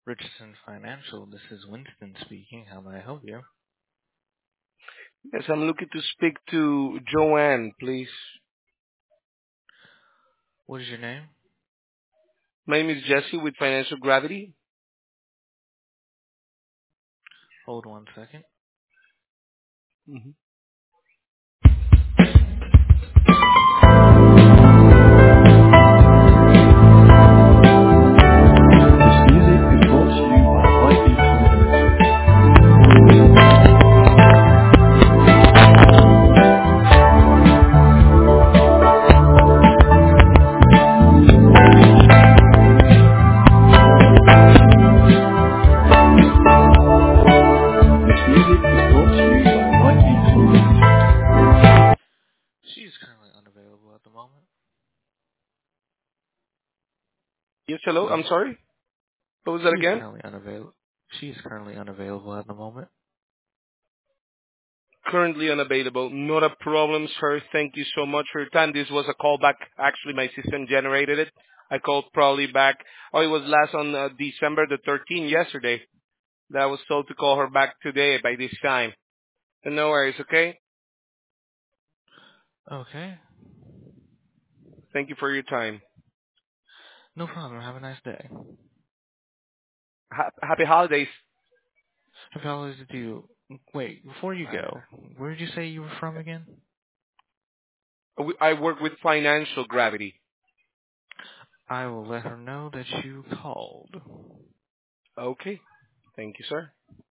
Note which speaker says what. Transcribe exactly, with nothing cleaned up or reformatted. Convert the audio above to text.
Speaker 1: Richardson Financial. This is Winston speaking. How may I help you?
Speaker 2: Yes, I'm looking to speak to Joanne, please.
Speaker 1: What is your name?
Speaker 2: My name is Jesse with Financial Gravity.
Speaker 1: Hold one second.
Speaker 2: hmm
Speaker 3: This music is brought to you by White Beat Holdings. This music is brought to you by White Beat Holdings.
Speaker 1: She is currently unavailable at the moment.
Speaker 2: Yes, hello.
Speaker 1: Hello?
Speaker 2: I'm sorry. What was that
Speaker 1: She is
Speaker 2: again?
Speaker 1: currently unavailable. She is currently unavailable at the moment.
Speaker 2: Currently unavailable. Not a problem, sir. Thank you so much for your time. This was a callback. Actually, my system generated it. I called probably back. Oh, it was last on uh, December the thirteenth, yesterday. That I was told to call her back today by this time. So no worries, okay?
Speaker 1: Okay.
Speaker 2: Thank you for your time.
Speaker 1: No problem. Have a nice day.
Speaker 2: Ha- happy holidays.
Speaker 1: Happy holidays to you. Wait, before you
Speaker 2: Bye.
Speaker 1: go, where did you say you were from again?
Speaker 2: I work with Financial Gravity.
Speaker 1: I will let her know that you called.
Speaker 2: Okay. Thank you, sir.